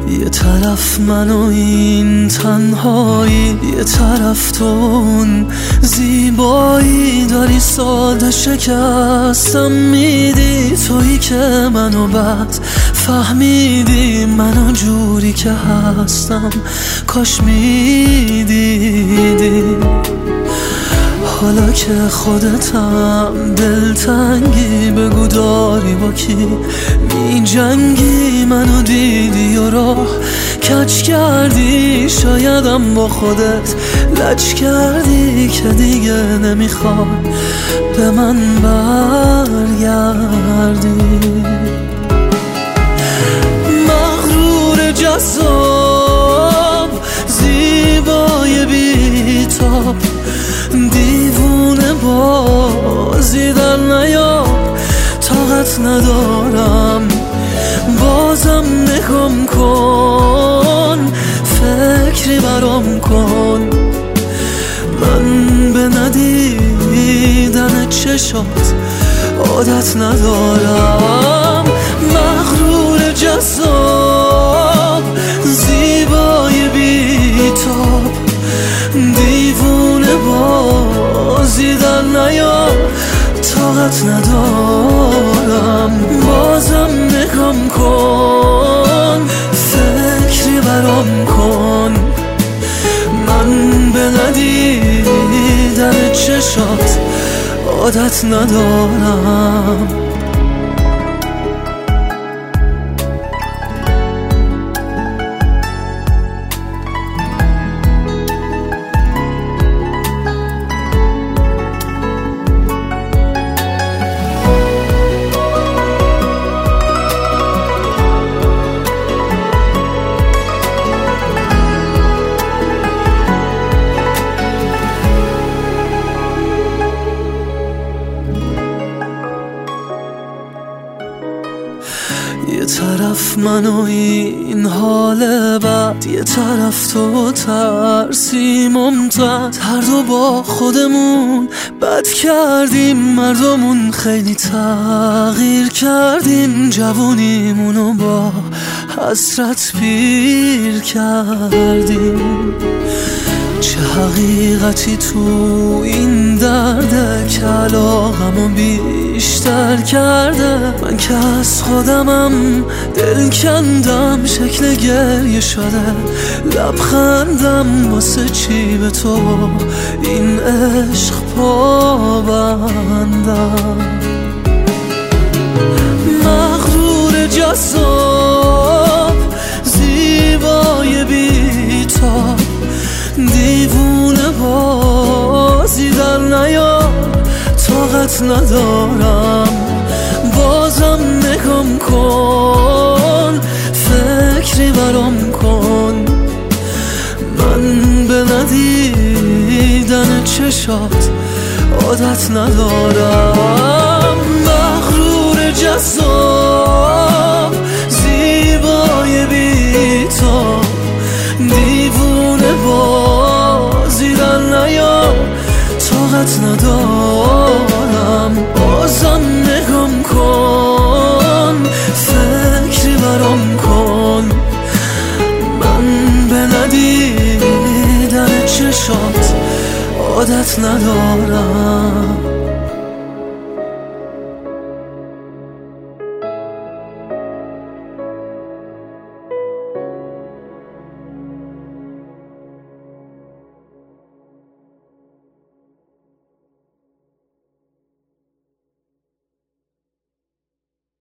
یه طرف من و این تنهایی، یه طرف تو اون زیبایی. داری ساده شکستم میدی، تویی که منو بد فهمیدی، منو جوری که هستم کاش میدیدی. حالا که خودتم دلتنگی، بگو داری با کی می جنگی. منو دیدی و راه کج کردی، شایدم با خودت لج کردی که دیگه نمیخوای به من برگردی. مغرور جذاب زیبای بی‌تاب، دیوونه بازی در نیار. طاقت ندارم بازم نگام کن، فکری برام کن. من به ندیدن چشات عادت ندارم. مغرور جذاب زیبای بی‌تاب، دیوونه بازی در نیار. طاقت ندارم بازم نگام کن، فکری برام کن. من به ندیدن چشات عادت ندارم. یه طرف من و این حال بد، یه طرف تو ترسی ممتد. هر دو با خودمون بد کردیم، مردمون خیلی تغییر کردیم. جوونیمونو با حسرت پیر کردیم. چه حقیقتی تو این درده که علاقمو بیشتر کرده. من که از خودمم دل کندم، شکل گریه شده لبخندم. واسه چی به تو این عشق پابندم؟ مغرور جذاب زیبای بی‌تاب، دیوونه بازی در نیار. طاقت ندارم بازم نگام کن، فکری برام کن. من به ندیدن چشات عادت ندارم. مغرور جذاب زیبای بی‌تاب، دیوونه بازی در نیار. طاقت ندارم بازم نگام کن، فکری برام کن. من به ندیدن چشات عادت ندارم.